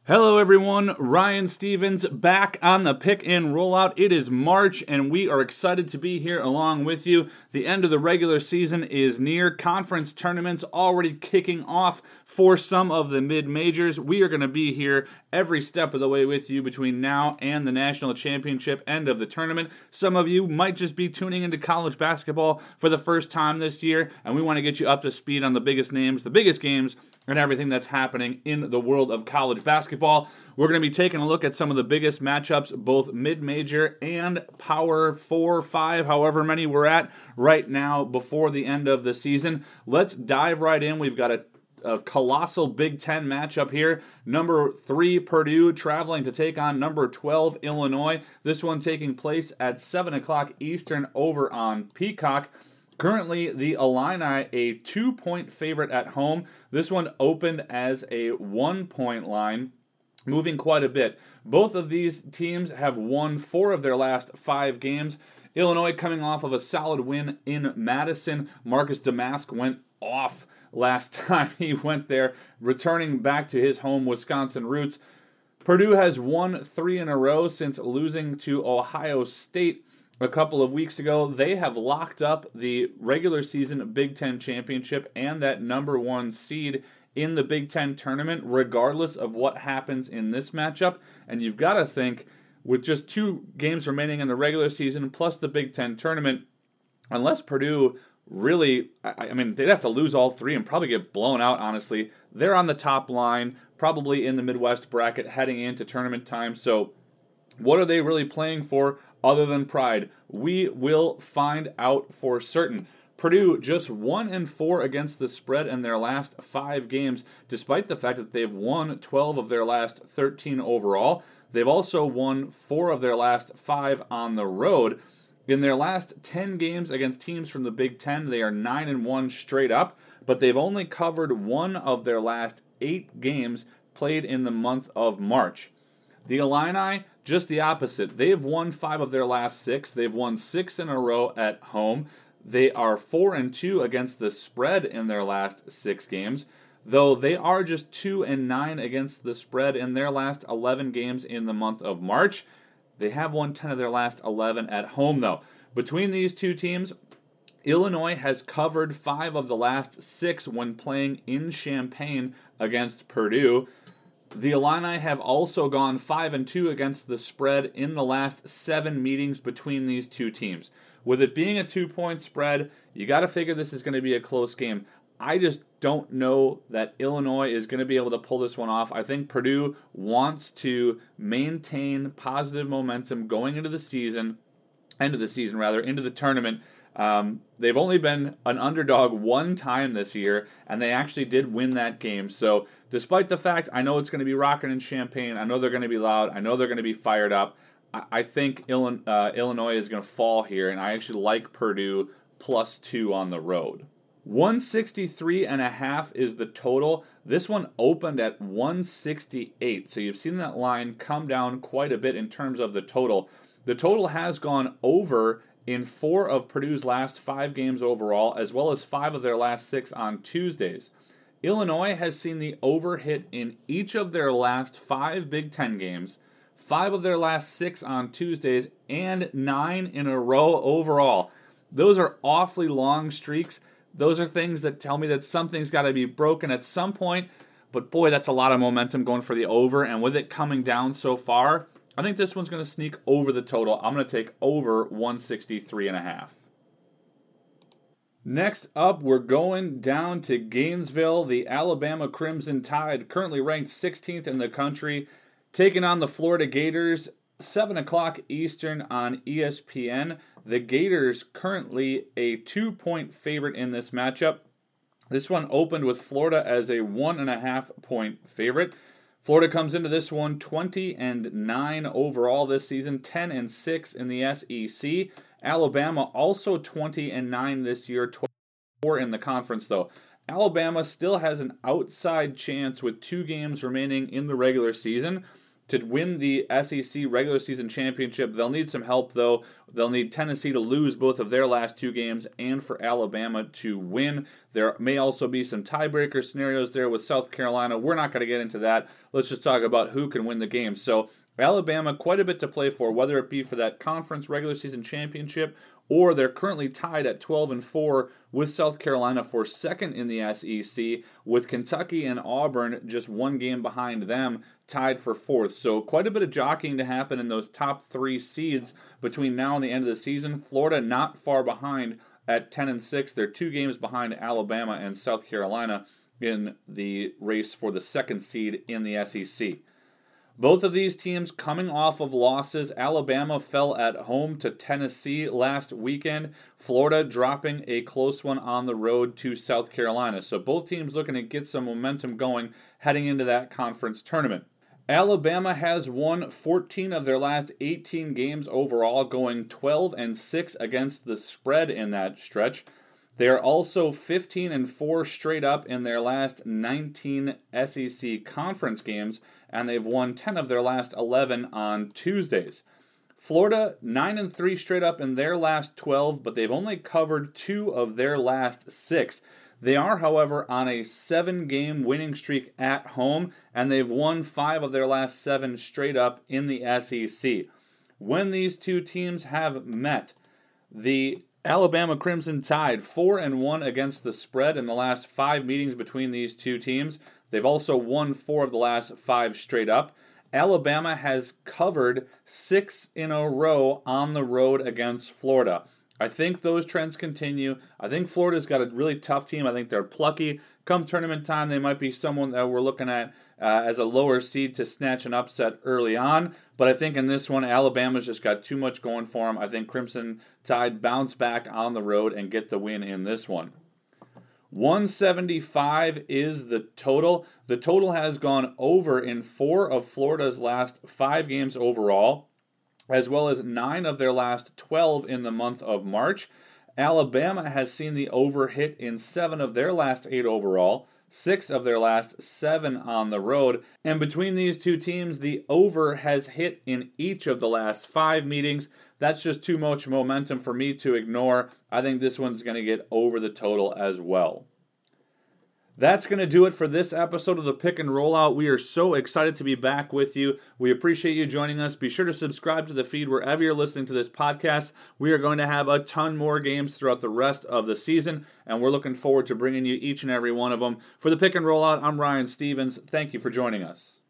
Hello, everyone. Ryan Stevens back on the pick and rollout. It is March, and we are excited to be here along with you. The end of the regular season is near. Conference tournaments already kicking off for some of the mid-majors. We are going to be here every step of the way with you between now and the national championship end of the tournament. Some of you might just be tuning into college basketball for the first time this year, and we want to get you up to speed on the biggest names, the biggest games, and everything that's happening in the world of college basketball. We're going to be taking a look at some of the biggest matchups, both mid-major and Power 4, 5, however many we're at right now before the end of the season. Let's dive right in. We've got a colossal Big Ten matchup here. Number 3, Purdue, traveling to take on number 12, Illinois. This one taking place at 7 o'clock Eastern over on Peacock. Currently, the Illini a 2-point favorite at home. This one opened as a 1-point line, moving quite a bit. Both of these teams have won 4 of their last 5 games. Illinois coming off of a solid win in Madison. Marcus Damask went off last time he went there, returning back to his home Wisconsin roots. Purdue has won 3 in a row since losing to Ohio State a couple of weeks ago. They have locked up the regular season Big Ten championship and that number 1 seed in the Big Ten tournament, regardless of what happens in this matchup. And you've got to think, with just 2 games remaining in the regular season, plus the Big Ten tournament, unless Purdue really, I mean, they'd have to lose all 3 and probably get blown out, honestly. They're on the top line, probably in the Midwest bracket heading into tournament time. So what are they really playing for other than pride? We will find out for certain. Purdue just 1-4 against the spread in their last 5 games, despite the fact that they've won 12 of their last 13 overall. They've also won 4 of their last 5 on the road. In their last 10 games against teams from the Big Ten, they are 9-1 straight up, but they've only covered 1 of their last 8 games played in the month of March. The Illini, just the opposite. They have won 5 of their last 6. They've won 6 in a row at home. They are 4-2 against the spread in their last 6 games, though they are just 2-9 against the spread in their last 11 games in the month of March. They have won 10 of their last 11 at home, though. Between these two teams, Illinois has covered 5 of the last 6 when playing in Champaign against Purdue. The Illini have also gone 5-2 against the spread in the last 7 meetings between these two teams. With it being a 2-point spread, you got to figure this is going to be a close game. I just don't know that Illinois is going to be able to pull this one off. I think Purdue wants to maintain positive momentum going into the tournament. They've only been an underdog 1 time this year, and they actually did win that game. So despite the fact I know it's going to be rocking in Champaign, I know they're going to be loud, I know they're going to be fired up, I think Illinois is going to fall here, and I actually like Purdue +2 on the road. 163.5 is the total. This one opened at 168, so you've seen that line come down quite a bit in terms of the total. The total has gone over in 4 of Purdue's last 5 games overall, as well as 5 of their last 6 on Tuesdays. Illinois has seen the over hit in each of their last 5 Big Ten games, 5 of their last 6 on Tuesdays, and 9 in a row overall. Those are awfully long streaks. Those are things that tell me that something's got to be broken at some point. But boy, that's a lot of momentum going for the over. And with it coming down so far, I think this one's going to sneak over the total. I'm going to take over 163.5. Next up, we're going down to Gainesville. The Alabama Crimson Tide, currently ranked 16th in the country, taking on the Florida Gators, 7 o'clock Eastern on ESPN. The Gators currently a 2-point favorite in this matchup. This one opened with Florida as a 1.5-point favorite. Florida comes into this one 20-9 overall this season, 10-6 in the SEC. Alabama also 20-9 this year, 12-4 in the conference though. Alabama still has an outside chance with 2 games remaining in the regular season to win the SEC regular season championship. They'll need some help, though. They'll need Tennessee to lose both of their last 2 games and for Alabama to win. There may also be some tiebreaker scenarios there with South Carolina. We're not going to get into that. Let's just talk about who can win the game. So Alabama, quite a bit to play for, whether it be for that conference regular season championship or they're currently tied at 12-4 with South Carolina for second in the SEC, with Kentucky and Auburn just 1 game behind them, tied for 4th. So quite a bit of jockeying to happen in those top 3 seeds between now and the end of the season. Florida not far behind at 10-6. They're 2 games behind Alabama and South Carolina in the race for the 2nd seed in the SEC. Both of these teams coming off of losses. Alabama fell at home to Tennessee last weekend. Florida dropping a close one on the road to South Carolina. So both teams looking to get some momentum going heading into that conference tournament. Alabama has won 14 of their last 18 games overall, going 12-6 against the spread in that stretch. They are also 15-4 straight up in their last 19 SEC conference games, and they've won 10 of their last 11 on Tuesdays. Florida, 9-3 straight up in their last 12, but they've only covered 2 of their last 6. They are, however, on a 7-game winning streak at home, and they've won 5 of their last 7 straight up in the SEC. When these two teams have met, the Alabama Crimson Tide 4-1 against the spread in the last 5 meetings between these two teams. They've also won 4 of the last 5 straight up. Alabama has covered 6 in a row on the road against Florida. I think those trends continue. I think Florida's got a really tough team. I think they're plucky. Come tournament time, they might be someone that we're looking at as a lower seed to snatch an upset early on. But I think in this one, Alabama's just got too much going for them. I think Crimson Tide bounce back on the road and get the win in this one. 175 is the total. The total has gone over in 4 of Florida's last 5 games overall, as well as 9 of their last 12 in the month of March. Alabama has seen the over hit in 7 of their last 8 overall, 6 of their last 7 on the road. And between these two teams, the over has hit in each of the last 5 meetings. That's just too much momentum for me to ignore. I think this one's going to get over the total as well. That's going to do it for this episode of the Pick and Rollout. We are so excited to be back with you. We appreciate you joining us. Be sure to subscribe to the feed wherever you're listening to this podcast. We are going to have a ton more games throughout the rest of the season, and we're looking forward to bringing you each and every one of them. For the Pick and Rollout, I'm Ryan Stevens. Thank you for joining us.